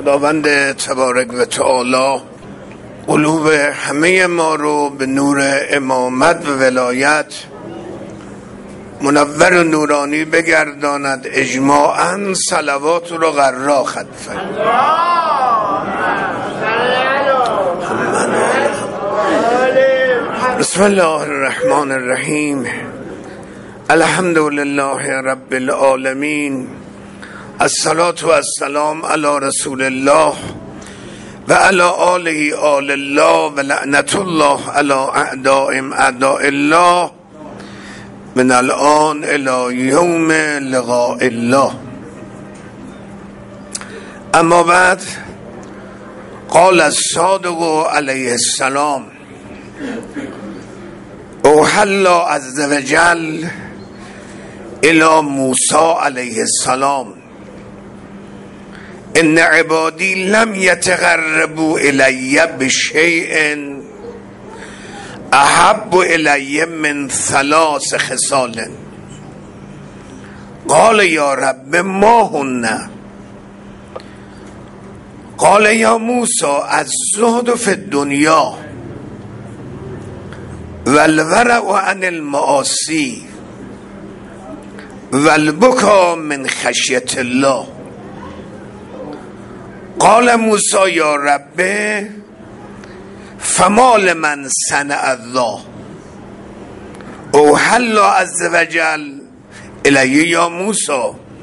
خداوند تبارک و تعالی قلوب همه ما رو به نور امامت و ولایت منور و نورانی بگرداند. اجماعاً صلوات رو غرا ختم فرماید. بسم الله الرحمن الرحیم. الحمد لله رب العالمین. الصلاة و السلام علی رسول الله و علی آله آل الله و لعنت الله علی اعدائهم اعداء الله من الان الی یوم لقاء الله. اما بعد، قال الصادق علیه السلام اوحی الله عز وجل الی موسی علیه السلام ان عبادی لم یتقربوا الی بشیء احب الی من ثلاث خصال. قال یا رب ما هن؟ قال یا موسی الزهد فی الدنیا والورع عن المعاصی والبکا من خشیت الله. قال موسی یا رب فما لمن صنع الله؟ اوحی الله عز وجل الی یا موسی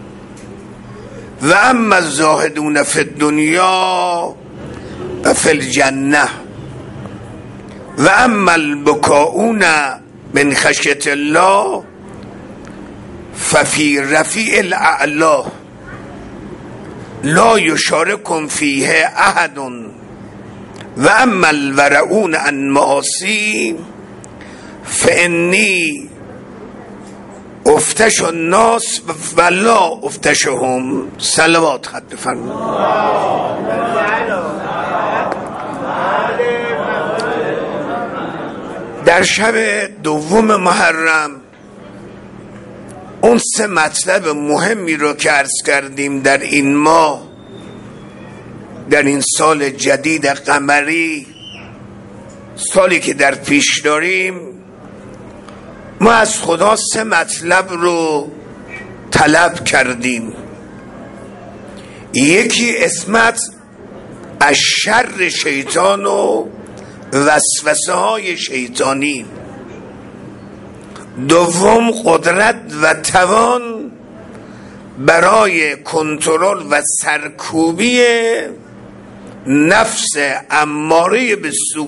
و اما الزاهدون فی الدنیا و فی الجنه و اما البکاؤون من خشیت الله ففی رفیع الاعلا لا یشارکم فیه احد و اما الورعون عن معاصی فانی افتش الناس و لا افتشهم. صلوات خط فرمایید. در شب دوم محرم اون سه مطلب مهمی رو که عرض کردیم در این ماه، در این سال جدید قمری، سالی که در پیش داریم، ما از خدا سه مطلب رو طلب کردیم. یکی عصمت از شر شیطان و وسوسه های شیطانی. دوم قدرت و توان برای کنترل و سرکوبی نفس اماره به سو.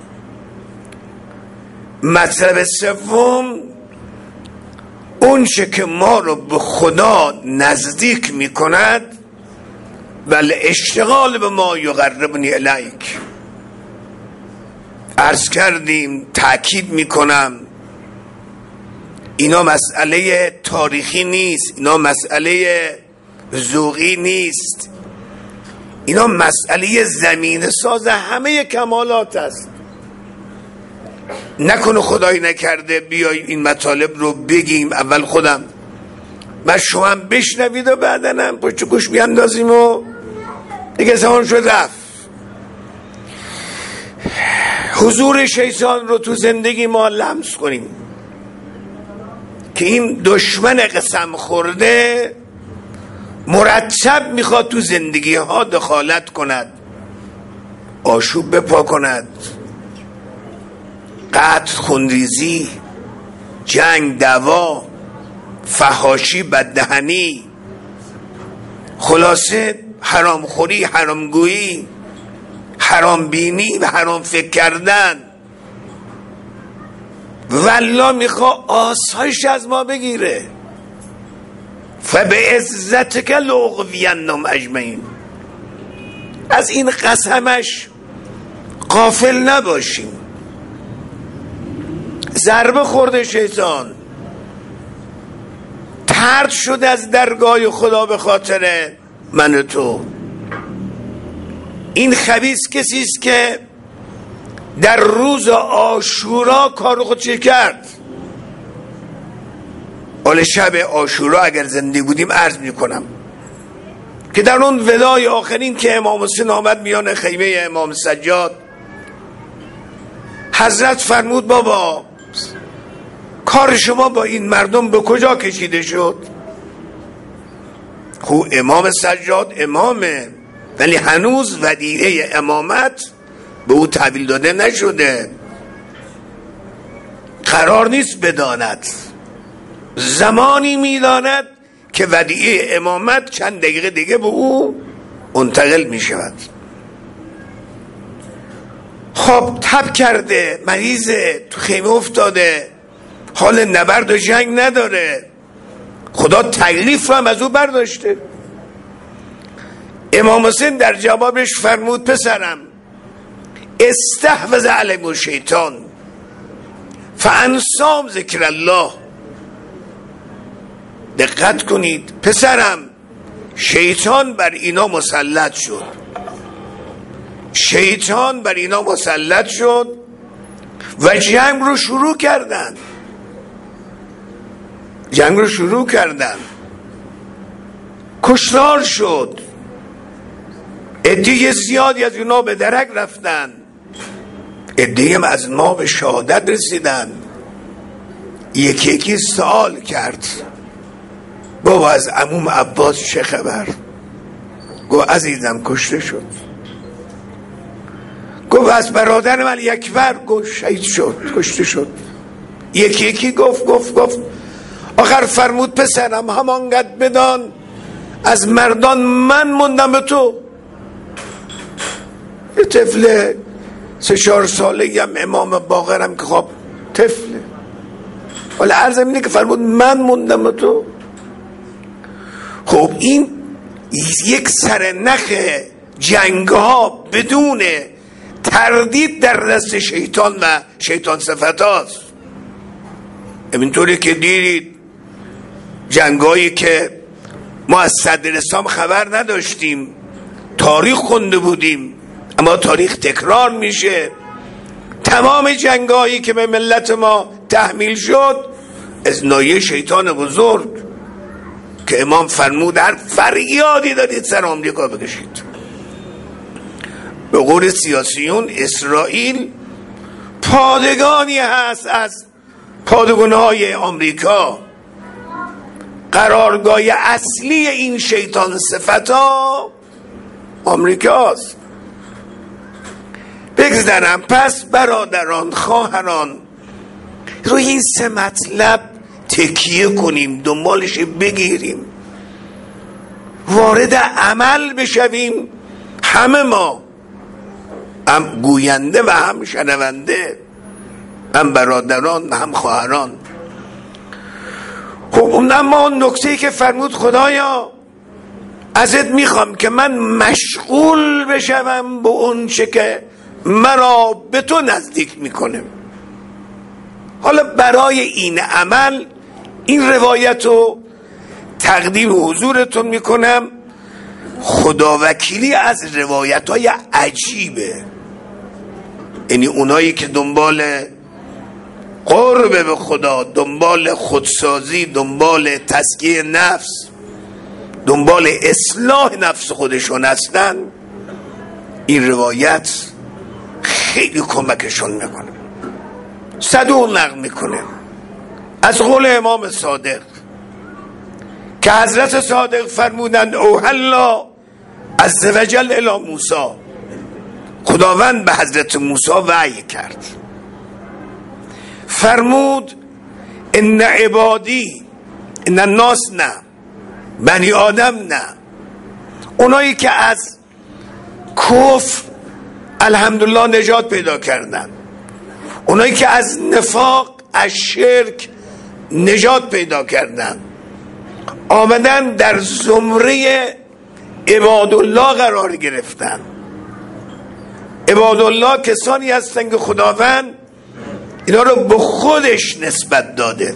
مطلب سوم اون چه که ما رو به خدا نزدیک می کند ولی اشتغال به ما یقربنی الیک. عرض کردیم، تأکید می کنم، اینا مسئله تاریخی نیست، اینا مسئله ذوقی نیست، اینا مسئله زمین ساز همه کمالات است. نکنه خدایی نکرده بیای این مطالب رو بگیم اول خودم و شما هم بشنوید و بعدن هم پشت گوش بیاندازیم و دیگه زمان شد رفت. حضور شیطان رو تو زندگی ما لمس کنیم که این دشمن قسم خورده مرتب میخواد تو زندگی ها دخالت کند، آشوب بپا کند، قتل، خونریزی، جنگ، دعوا، فحاشی، بددهنی، خلاصه حرامخوری، حرامگویی، حرام بینی و حرام فکر کردن. والله میخواد آسایش از ما بگیره. فبعزتک لاغوینهم اجمعین. از این قسمش غافل نباشیم. ضربه خورده شیطان، طرد شد از درگاه خدا به خاطر من و تو. این خبیث کسی است که در روز عاشورا کار خود چه کرد. حال شب عاشورا اگر زنده بودیم عرض میکنم که در اون ودای آخرین که امام حسین آمد میان خیمه امام سجاد، حضرت فرمود بابا کار شما با این مردم به کجا کشیده شد؟ خب امام سجاد امامه، ولی هنوز ودیعه امامت به او تحویل داده نشده، قرار نیست بداند، زمانی میداند که ودیعه امامت چند دقیقه دیگه به او منتقل می شود. خب تب کرده، مریضه، تو خیمه افتاده، حال نبرد و جنگ نداره، خدا تکلیف رو هم از او برداشته. امام حسین در جوابش فرمود پسرم استحوذ علیهم الشیطان فانسام ذکر الله. دقت کنید پسرم، شیطان بر اینا مسلط شد، شیطان بر اینا مسلط شد و جنگ رو شروع کردن، جنگ رو شروع کردن، کشتار شد، عده زیادی از اینا به درک رفتن، عده هم از ما به شهادت رسیدن. یکی یکی سوال کرد بابا از عموم عباس چه خبر؟ گفت عزیزم کشته شد. گفت از برادر من اکبر؟ گفت شهید شد، کشته شد. یکی یکی گفت آخر فرمود پسرم همانقدر بدان از مردان من موندم به تو. یه طفل 3-4 ساله هم امام باقرم که خب طفله، ولی عرضم اینه که فرمود من موندم به تو. خب این یک سرنخ جنگ ها بدون تردید در دست شیطان و شیطان صفت هاست. همینطوری که دیدید جنگایی که ما از صدر اسلام خبر نداشتیم، تاریخ خونده بودیم، اما تاریخ تکرار میشه. تمام جنگایی که به ملت ما تحمیل شد از نایه شیطان بزرگ که امام فرمود هر فریادی دادید سر آمریکا بکشید. به قول سیاسیون اسرائیل پادگانی هست از پادگان‌های آمریکا، قرارگاه اصلی این شیطان صفتا آمریکاست. بگذارم پس برادران خواهران روی این 3 مطلب تکیه کنیم، دنبالش بگیریم، وارد عمل بشویم، همه ما، هم گوینده و هم شنونده، هم برادران هم خواهران. خب اما نکته‌ای که فرمود خدایا ازت میخوام که من مشغول بشم به اون چه که مرا به تو نزدیک میکنه. حالا برای این عمل این روایت رو تقدیم حضورتون میکنم. خداوکیلی از روایت های عجیبه، یعنی اونایی که دنبال قرب به خدا، دنبال خودسازی، دنبال تزکیه نفس، دنبال اصلاح نفس خودشون هستن، این روایت خیلی کمکشون میکنه. صدوق نقل میکنه از قول امام صادق که حضرت صادق فرمودند اوحلا عزوجل الی موسی، خداوند به حضرت موسی وحی کرد، فرمود ان عبادی، ان الناس، نه بنی آدم، نه اونایی که از کفر الحمدلله نجات پیدا کردن، اونایی که از نفاق، از شرک نجات پیدا کردن، آمدن در زمره عبادالله قرار گرفتن. عبادالله کسانی هستن که خداوند اینا رو به خودش نسبت داده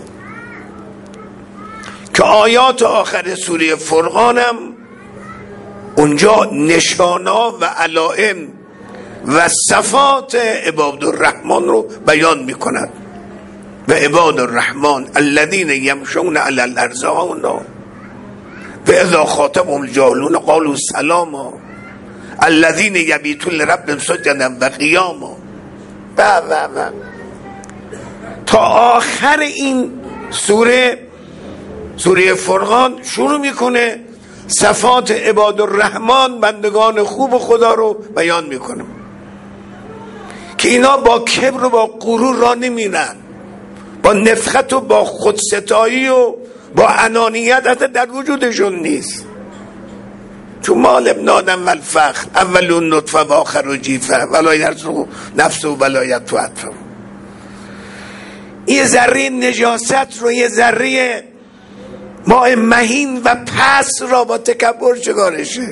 که آیات آخر سوره فرقانم اونجا نشانا و علائم و صفات عباد الرحمن رو بیان میکند. و عباد الرحمن الذین یمشون علی الارض هونا و اذا خاطبهم الجاهلون قالوا سلاما الذین یبیتون لربهم سجدا و قیاما. تا آخر این سوره فرقان شروع میکنه صفات عباد الرحمن، بندگان خوب خدا رو بیان میکنه که اینا با کبر و با غرور را نمیرن، با نفخت و با خودستایی و با انانیت حتی در وجودشون نیست. چون مال ابن آدم و الفخر اول نطفه و آخر و جیفه ولا یرزق نفس و ولایت و عطفه. یه ذره نجاست رو، یه ذره ماء مهین و پس را با تکبر چگارشه.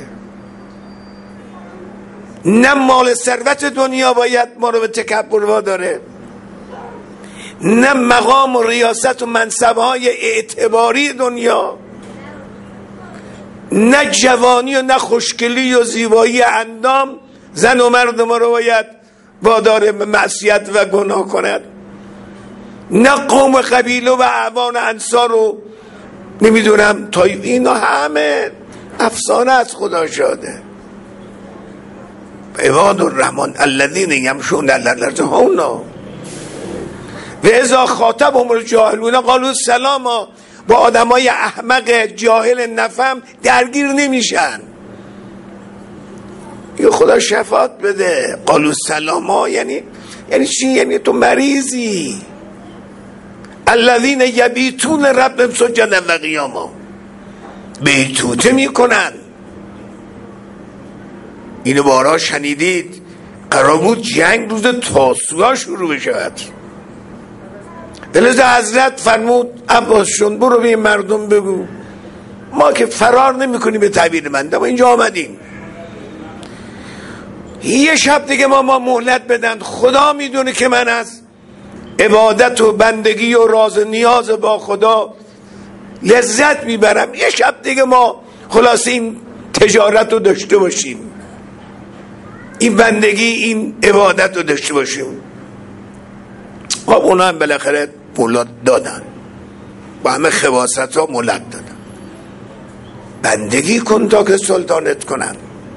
نه مال ثروت دنیا باید ما رو به تکبر واداره، نه مقام و ریاست و منصبهای اعتباری دنیا، نه جوانی و نه خوشگلی و زیبایی اندام زن و مرد ما رو باید وادار به معصیت و گناه کند، نه قوم و قبیله و اعوان انصار و نمیدونم طایف. اینا همه افسانه از خدا شده. عباد الرحمن الذین یمشون علی الارض هونا و اذا خاطبهم الجاهلون قالوا سلاما. با آدمای احمق جاهل نفهم درگیر نمیشن. یا خدا شفاعت بده. قالوا سلاما یعنی چی؟ یعنی تو مریضی. الذین یبیتون ربهم سجدا و قیاما، بیتوته میکنن. اینو بارها شنیدید. قرار بود جنگ روز تاسوعا شروع بشود. لذا حضرت فرمود عباسشون برو به مردم بگو ما که فرار نمی کنیم به تعبیر من، اما اینجا آمدیم یه شب دیگه ما مهلت بدن. خدا میدونه که من از عبادت و بندگی و راز نیاز با خدا لذت میبرم. یه شب دیگه ما خلاص این تجارت رو داشته باشیم، این بندگی این عبادت رو داشته باشیم. خب اونا هم بالاخره مولاد دادن، با همه خواست ها مولاد دادن. بندگی کن تا که سلطانت کنن.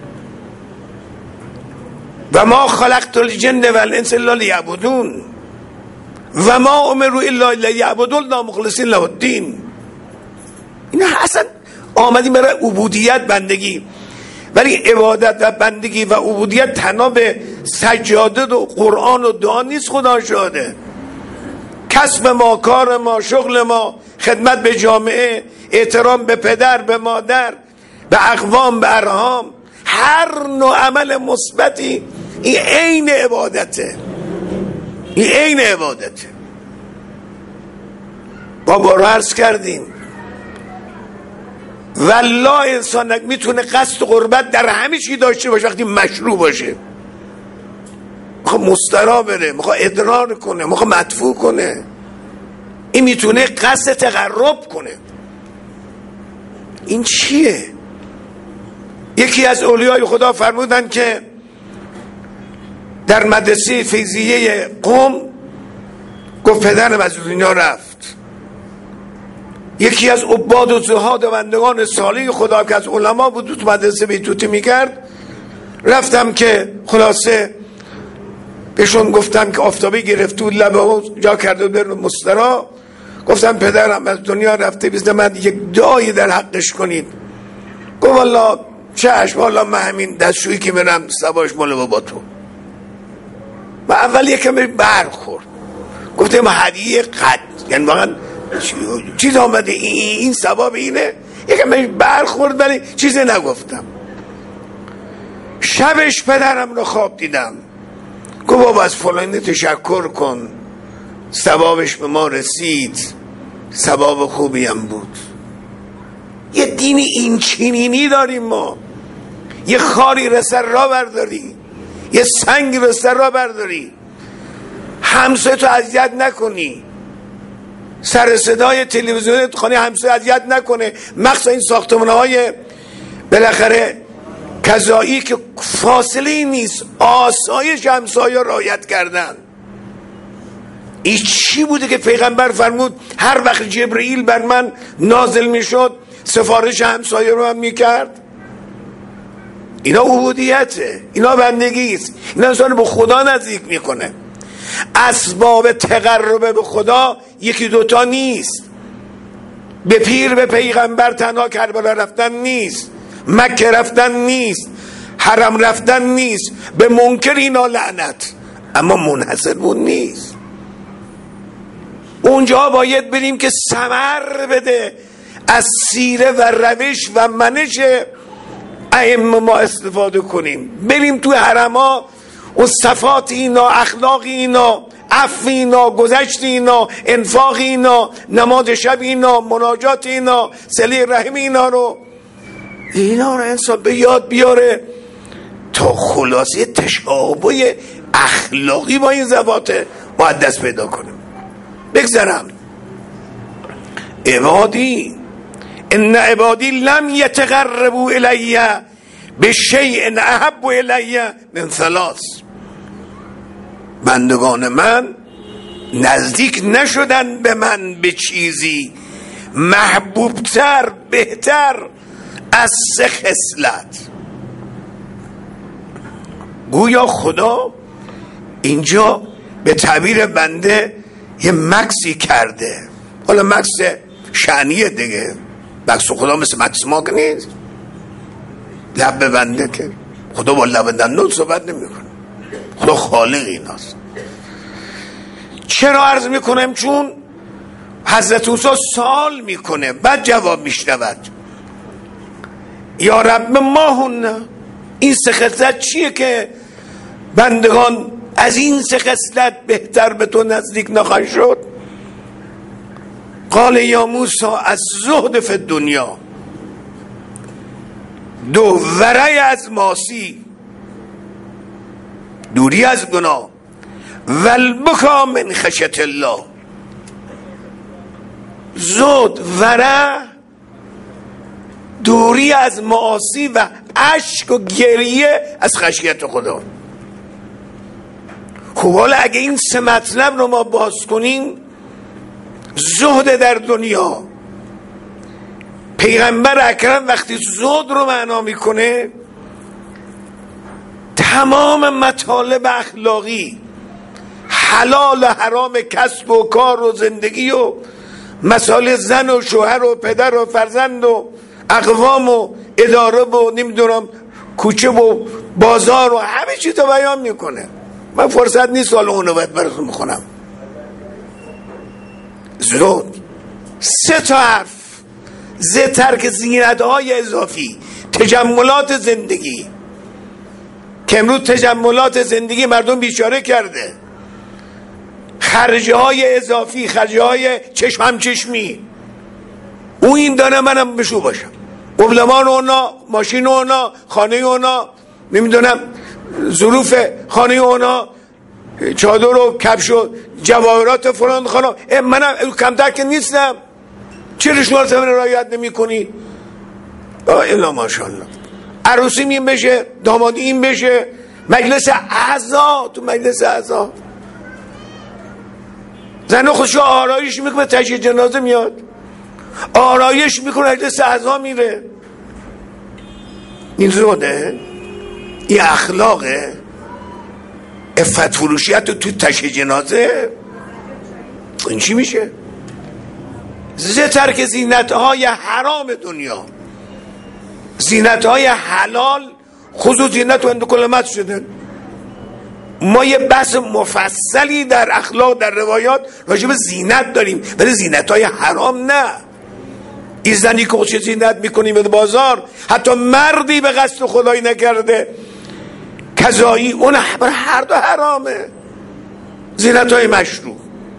و ما خلقت الجن و الانس الا لیعبدون و ما امروا الا لیعبدوا الله مخلصین له الدین. اینا اصلا آمدیم برای عبودیت بندگی، ولی عبادت و بندگی و عبودیت تنها به سجاده و قرآن و دعا نیست. خدا شاهده کسب ما، کار ما، شغل ما، خدمت به جامعه، احترام به پدر، به مادر، به اقوام، به ارحام، هر نوع عمل مثبتی این عین عبادته. این عین عبادته. بابا رو عرض کردیم والله انسان میتونه قصد قربت در همه چی داشته باشه وقتی مشروع باشه. میخواد مسترا بره، میخواد ادرار کنه، میخواد مدفوع کنه، این میتونه قصد تقرب کنه. این چیه؟ یکی از اولیای خدا فرمودن که در مدرسه فیضیه قم گفت پدرم از دنیا رفت. یکی از عباد و زهاد و بندگان صالح خدا که از علما بود تو مدرسه بیتوتی میکرد، رفتم که خلاصه بهشون گفتم که آفتابی گرفت و لبه جا کرده بر مسترا. گفتم پدرم از دنیا رفته، بیزده من یک دعایی در حقش کنید. گفت والله چشم، والله من همین دستشویی که میرم سباش مال با تو. و اول یکم برخورد، گفتم هدیه قد، یعنی واقعا چیز آمده این ثواب اینه. یکم برخورد ولی چیزی نگفتم. شبش پدرم رو خواب دیدم. گفت بابا از فلانی تشکر کن، ثوابش به ما رسید، ثواب خوبی هم بود. یه دینی این چنینی داریم ما. یه خاری رو سر را برداری، یه سنگ رو سر را برداری، همسایه تو اذیت نکنی، سر صدای تلویزیون خانه همسایه اذیت نکنه، مخصوصا این ساختمان‌های بالاخره قضایی که فاصله نیست، آسایش همسایه رعایت کردن. این چی بوده که پیغمبر فرمود هر وقت جبرئیل بر من نازل میشد سفارش همسایه رو هم میکرد. اینا عبودیته، اینا بندگی است، اینا انسان به خدا نزدیک میکنه. اسباب تقرب به خدا یکی دوتا نیست. به پیر به پیغمبر تنها کربلا رفتن نیست، مکه رفتن نیست، حرم رفتن نیست، به منکر اینا لعنت، اما منحصر بود نیست. اونجا باید بریم که ثمر بده از سیره و روش و منش ائمه ما استفاده کنیم. بریم تو حرما و صفات اینا، اخلاق اینا، عفو اینا، گذشت اینا، انفاق اینا، نماز شب اینا، مناجات اینا، صله رحم اینا رو انسان به یاد بیاره تا خلاصه تشابه اخلاقی با این ذوات مقدس پیدا کنیم. بگذرم عبادی ان عبادی لم یتقربوا الی بشیء احب الی من ثلاث. بندگان من نزدیک نشدن به من به چیزی محبوبتر، بهتر از 3 خصلت. گویا خدا اینجا به تعبیر بنده یه مکسی کرده. حالا مکس شعنیه دیگه، مکس خدا مثل مکس ما که نیست، لب بنده که خدا با لب دندون صحبت نمی کنه، خدا خالق ایناست. چرا عرض میکنم؟ چون حضرت موسی سوال میکنه، بعد جواب میشنود. یا رب ما هن، این 3 خصلت چیه که بندگان از این 3 خصلت بهتر به تو نزدیک نخواهد شد؟ قال یا موسی از زهد فی الدنیا، 2 ورع از معاصی، دوری از گناه، و البکا من خشیت الله. زهد، ورع، دوری از معاصی و اشک و گریه از خشیت خدا. خب حالا اگه این 3 مطلب رو ما باز کنیم، زهد در دنیا، پیغمبر اکرم وقتی زهد رو معنا میکنه تمام مطالب اخلاقی، حلال و حرام کسب و کار و زندگی و مسائل زن و شوهر و پدر و فرزند و اقوام و اداره و نمیدونم کوچه و بازار و همه چیز رو بیان میکنه. من فرصت نیست حالا اونو باید براتون میخونم. زهد 3 حرف: ز ترک زینت‌های اضافی، تجملات زندگی، که امروز تجملات زندگی مردم بیچاره کرده، خرجه های اضافی، خرجه های چشمی، او این دانه منم بشو باشم، قبلمان اونا، ماشین اونا، خانه اونا، نمیدونم ظروف خانه اونا، چادر و کفش و جواهرات فلان خانه، منم کمتر که نیستم، چه رشوهات من رعایت نمی کنی؟ الا ماشاءالله. عروسی این بشه، دامادی این بشه، مجلس اعضا، تو مجلس اعضا زن خودشو آرایش میکنه، تشییع جنازه میاد، آرایش میکنه، مجلس اعضا میره. این زوده، این اخلاقه، عفت فروشیت تو تشییع جنازه. این چی میشه؟ ترک زینت‌های حرام دنیا، زینت‌های حلال خصوص زینت و اندکلمت شده. ما یه بحث مفصلی در اخلاق در روایات راجع به زینت داریم، ولی زینت‌های حرام نه. این زنی که چه زینت میکنیم به بازار، حتی مردی به قصد خدایی نکرده کذایی، اون هر دو حرامه. زینت‌های مشروع.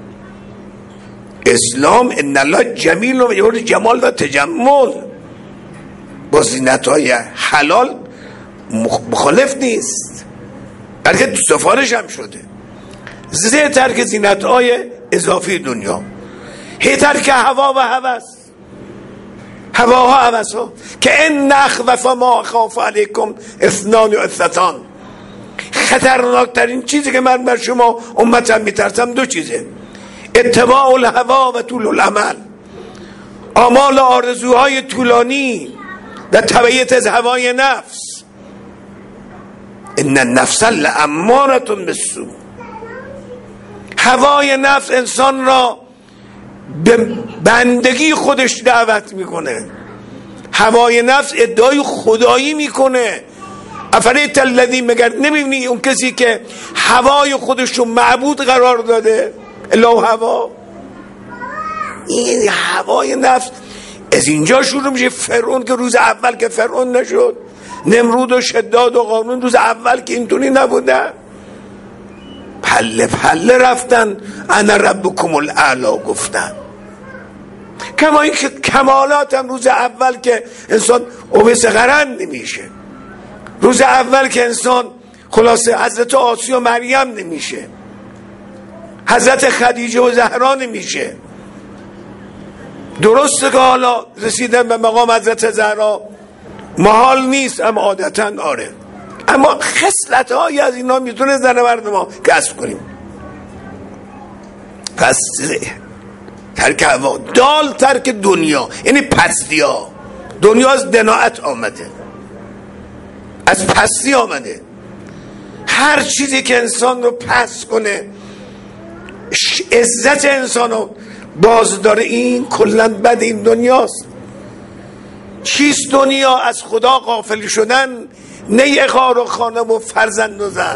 اسلام ان الله جمیل و یحب جمال و تجمل، با زینت‌های حلال مخالف نیست، بلکه تو سفارش هم شده. زیر ترک زینت‌های اضافی دنیا، هی ترک هوا و هوس، هواها هوسها، که ان اخوف ما اخاف علیکم اثنان و اثنتان. خطرناکترین چیزی که من بر شما امتم میترسم 2 چیزه: اتباع الهوا و طول العمل. آمال آرزوهای طولانی و تبعیت از هوای نفس. ان النفس لاماره بالسوء. هوای نفس انسان را به بندگی خودش دعوت میکنه. هوای نفس ادعای خدایی میکنه. افریت الذی، مگر نمیبینی اون کسی که هوای خودش رو معبود قرار داده؟ الا هوا. این هوای نفس از اینجا شروع میشه. فرعون که روز اول که فرعون نشد، نمرود و شداد و قارون روز اول که اینطوری نبودن، پله پله رفتن انا ربکم الاعلی گفتن. کما این که کمالات هم روز اول که انسان اویس قرن نمیشه، روز اول که انسان خلاصه حضرت آسیا و مریم نمیشه، حضرت خدیجه و زهرا نمیشه. درسته که حالا رسیدن به مقام حضرت زهرا محال نیست، اما عادتاً آره، اما خصلت هایی از اینا میتونه زنورد ما کسب کنیم. پس ترک هوا، دال ترک دنیا، یعنی پستی ها. دنیا از دناعت آمده، از پستی آمده. هر چیزی که انسان رو پس کنه، عزت انسان رو باز داره، این کلن بد این دنیاست. چیست دنیا؟ از خدا غافل شدن، نه اقار و خانه و فرزند و زن.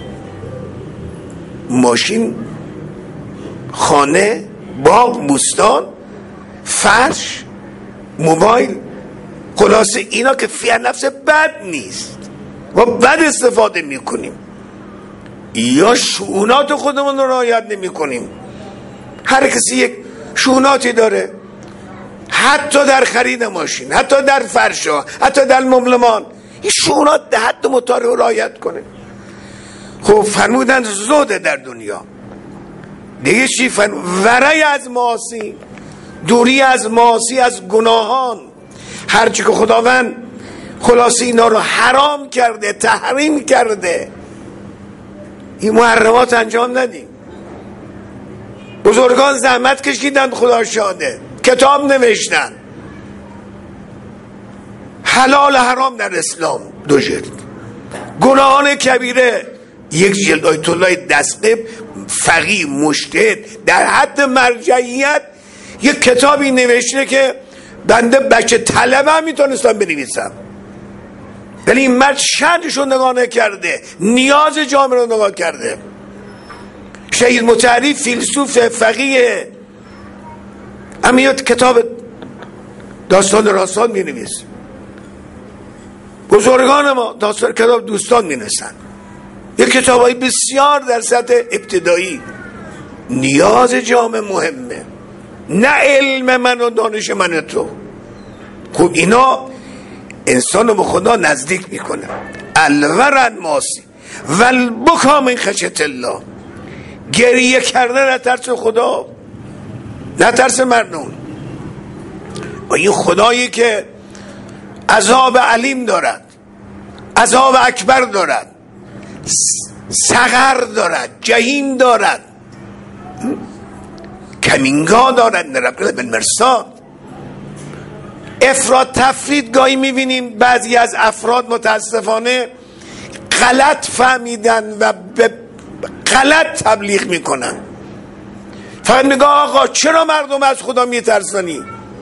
ماشین، خانه، باغ، بوستان، فرش، موبایل، خلاصه اینا که فی نفس بد نیست و بد استفاده میکنیم، یا شؤونات خودمون رو رعایت نمی کنیم. هر کسی یک شؤوناتی داره، حتی در خرید ماشین، حتی در فرشا، حتی در مبلمان، این شؤونات ده حد مطالعه رو رعایت کنه. خب فرمودن زهد در دنیا. دیگه چی ورای از معاصی، دوری از معاصی، از گناهان. هرچی که خداوند خلاصی اینا رو حرام کرده، تحریم کرده، این محرمات انجام ندیم. بزرگان زحمت کشیدن، خدا شاده، کتاب نوشتن. حلال حرام در اسلام 2 جلد، گناهان کبیره 1 جلد. آیت الله دستقیب فقیه مجتهد در حد مرجعیت یک کتابی نوشته که بنده بچه طلبه هم میتونستم بنویسم، ولی این مرد شرطش رو نگاه نکرده، نیاز جامعه رو نگاه کرده. شهید مطهری فیلسوف فقیه، امیات کتاب داستان راستان می نویس. بزرگان ما داستان کتاب دوستان می نویسن، یک کتاب های بسیار در سطح ابتدایی. نیاز جامعه مهمه، نه علم من و دانش من و تو. خب اینا انسان رو به خدا نزدیک میکنه. الورن ماسی والبکا من خشیت الله، گریه کردن نه ترس خدا، نه ترس مردم. و این خدایی که عذاب علیم دارد، عذاب اکبر دارد، سقر دارد، جهیم دارد، کمینگا دارد، نربکت بالمرصاد. افراد تفرید گاهی میبینیم بعضی از افراد متاسفانه غلط فهمیدن و به غلط تبلیغ میکنن. فقط میگه آقا چرا مردم از خدا میترسانی؟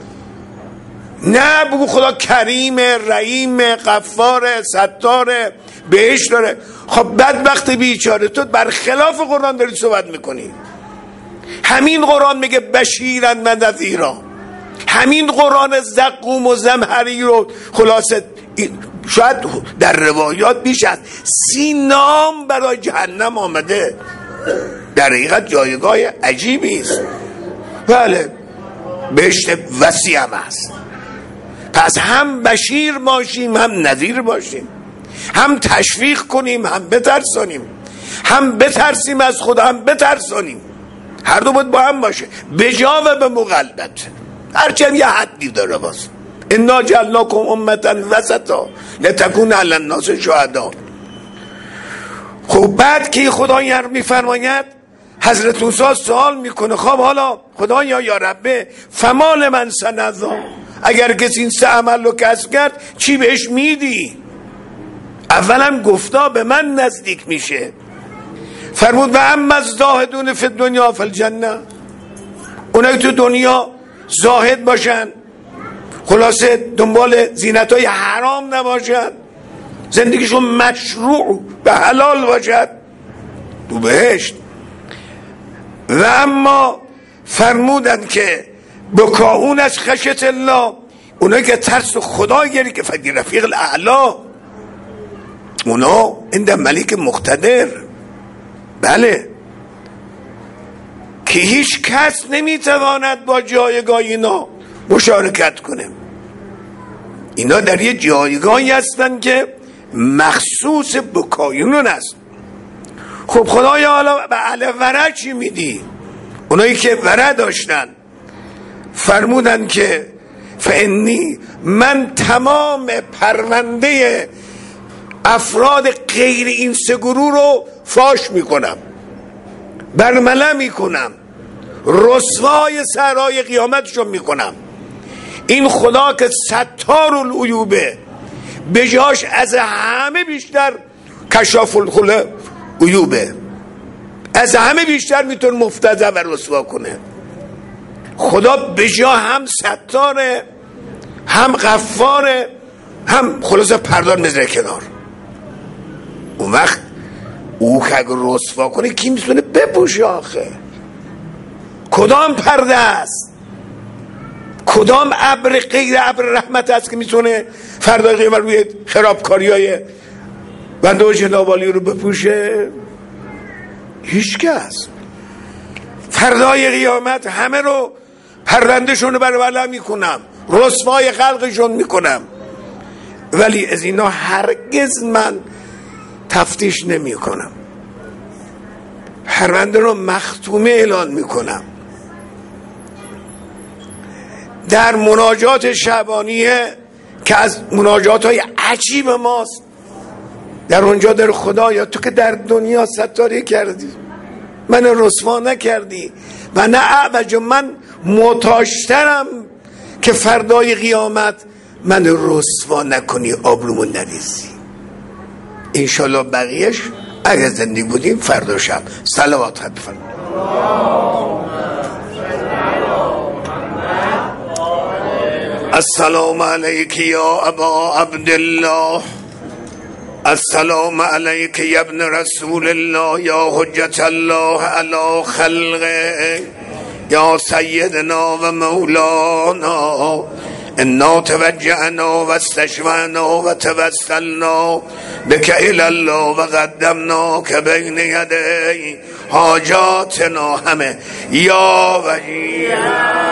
نه، بگو خدا کریم، رحیم، غفار، ستار، بهش داره. خب بدبخت بیچاره، تو برخلاف قرآن داری صحبت میکنی. همین قرآن میگه بشیرن و نذیرا، همین قرآن زقوم و زمهری رو خلاصه شاید در روایات بیش از 30 نام برای جهنم آمده. در حقیقت جایگاه عجیبی است. بله، بهشت وسیع هم است. پس هم بشیر باشیم، هم نذیر باشیم، هم تشویق کنیم، هم بترسانیم، هم بترسیم از خدا، هم بترسانیم. هر دو باید با هم باشه، بجا و به مقلبت. هرچند یه حدی داره باز. انا جعلناکم امة وسطا لتکون علی الناس شهدا. خب بعد که خدا این حرف میفرماید، حضرت موسی سوال میکنه خب حالا خدایا یا ربه فمال من سنذا، اگر کسی این 3 عمل رو کسب کرد چی بهش میدی؟ اولا گفتا به من نزدیک میشه. فرمود و اما الزاهدون فی الدنیا فالجنه، اونایی تو دنیا زاهد باشن، خلاصه دنبال زینت‌های حرام نباشن، زندگیشون مشروع به حلال باشد، تو بهشت. و اما فرمودن که بکاون از خشیت الله، اونایی که ترس خدا گیری که فی رفیق الاعلا، اونا عند ملیک مقتدر، بله، که هیچ کس نمیتواند با جایگاه اینا مشارکت کنه. اینا در یه جایگاهی هستن که مخصوص بکایونون است. خب خدایا حالا به اهل ورع چی میدی؟ اونایی که ورع داشتن فرمودن که فانی، من تمام پرونده افراد غیر این 3 گروه رو فاش میکنم، برملا میکنم، رسوای صحرای قیامتشون میکنم. این خدا که ستار العیوبه، به جاش از همه بیشتر کشاف العیوبه، از همه بیشتر میتونه مفتضح و رسوا کنه. خدا به جا هم ستاره، هم غفاره، هم خلاصه پردار مزره کنار. اون وقت او که اگر رسوا کنه کی میتونه بپوشه آخه؟ کدام پرده است؟ کدام ابر غیر ابر رحمت است که میتونه فردای قیامت روی خرابکاری های بنده و جنابالی رو بپوشه؟ هیچ کس. فردای قیامت همه رو پروندهشون رو برولع میکنم، رسوای خلقشون میکنم، ولی از اینا هرگز من تفتیش نمی کنم، پرونده رو مختومه اعلان میکنم. در مناجات شعبانیه که از مناجات های عجیب ماست، در اونجا در خدایا تو که در دنیا ستاره کردی، من رسوا نکردی و نه اعوج، من محتاجترم که فردای قیامت من رسوا نکنی، آبرومون نریزی. انشالله بقیهش اگر زندگی بودیم فردا شب صلوات خط بفرمایید. السلام علیک یا ابا عبدالله، السلام علیک یا ابن رسول الله، یا حجت الله علی خلقه، یا سیدنا و مولانا. انا توجهنا و استشفعنا و توسلنا بک الی الله و قدمنا که بین یدی حاجاتنا همه یا وجیه